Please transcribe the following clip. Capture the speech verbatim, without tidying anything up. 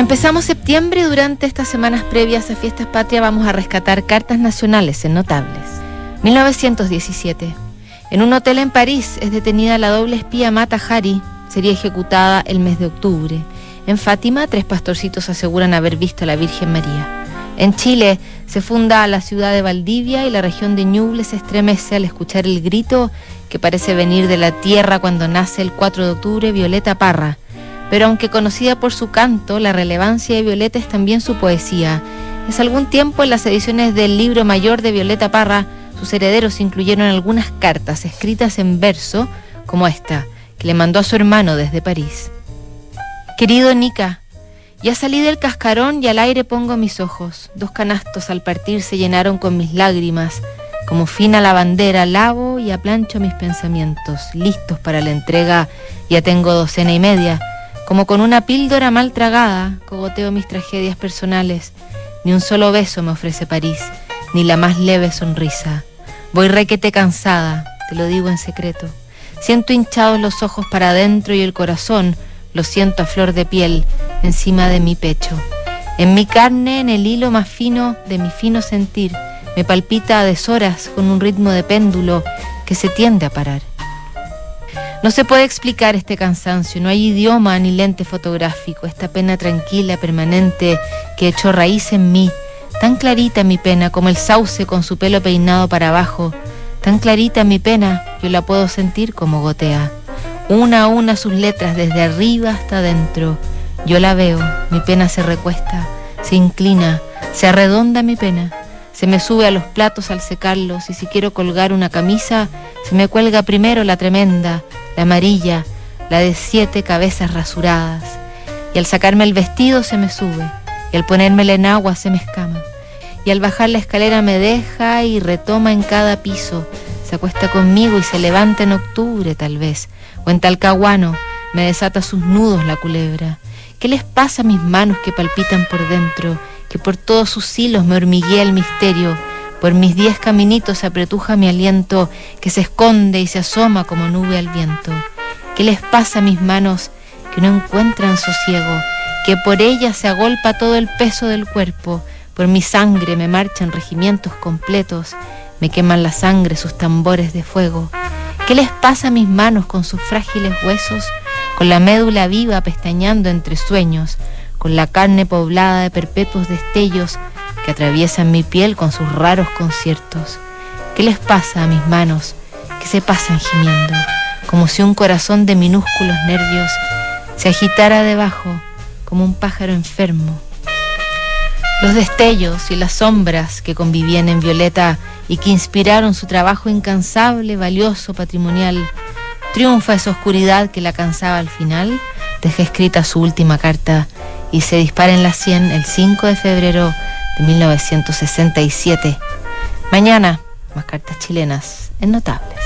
Empezamos septiembre y durante estas semanas previas a Fiestas Patrias vamos a rescatar cartas nacionales en Notables. mil novecientos diecisiete. En un hotel en París es detenida la doble espía Mata Hari. Sería ejecutada el mes de octubre. En Fátima, tres pastorcitos aseguran haber visto a la Virgen María. En Chile se funda la ciudad de Valdivia y la región de Ñuble se estremece al escuchar el grito que parece venir de la tierra cuando nace el cuatro de octubre Violeta Parra. Pero aunque conocida por su canto, la relevancia de Violeta es también su poesía. Hace algún tiempo en las ediciones del Libro Mayor de Violeta Parra, sus herederos incluyeron algunas cartas escritas en verso, como esta, que le mandó a su hermano desde París. Querido Nica, ya salí del cascarón y al aire pongo mis ojos. Dos canastos al partir se llenaron con mis lágrimas. Como fina lavandera lavo y aplancho mis pensamientos, listos para la entrega, ya tengo docena y media. Como con una píldora mal tragada, cogoteo mis tragedias personales. Ni un solo beso me ofrece París, ni la más leve sonrisa. Voy requete cansada, te lo digo en secreto. Siento hinchados los ojos para adentro y el corazón lo siento a flor de piel encima de mi pecho. En mi carne, en el hilo más fino de mi fino sentir, me palpita a deshoras con un ritmo de péndulo que se tiende a parar. No se puede explicar este cansancio, no hay idioma ni lente fotográfico, esta pena tranquila, permanente, que echó raíz en mí, tan clarita mi pena como el sauce con su pelo peinado para abajo, tan clarita mi pena, yo la puedo sentir como gotea. Una a una sus letras desde arriba hasta adentro, yo la veo, mi pena se recuesta, se inclina, se arredonda mi pena. Se me sube a los platos al secarlos y si quiero colgar una camisa, se me cuelga primero la tremenda, la amarilla, la de siete cabezas rasuradas. Y al sacarme el vestido se me sube, y al ponérmela en agua se me escama. Y al bajar la escalera me deja y retoma en cada piso, se acuesta conmigo y se levanta en octubre tal vez, o en Talcahuano me desata sus nudos la culebra. ¿Qué les pasa a mis manos que palpitan por dentro? Que por todos sus hilos me hormiguea el misterio, por mis diez caminitos se apretuja mi aliento, que se esconde y se asoma como nube al viento. ¿Qué les pasa a mis manos que no encuentran sosiego? Que por ellas se agolpa todo el peso del cuerpo, por mi sangre me marchan regimientos completos, me queman la sangre sus tambores de fuego. ¿Qué les pasa a mis manos con sus frágiles huesos, con la médula viva pestañeando entre sueños, con la carne poblada de perpetuos destellos que atraviesan mi piel con sus raros conciertos? ¿Qué les pasa a mis manos que se pasan gimiendo, como si un corazón de minúsculos nervios se agitara debajo como un pájaro enfermo? Los destellos y las sombras que convivían en Violeta y que inspiraron su trabajo incansable, valioso, patrimonial, triunfa esa oscuridad que la cansaba al final, deja escrita su última carta y se dispara en la sien el cinco de febrero de mil novecientos sesenta y siete. Mañana, más cartas chilenas en Notables.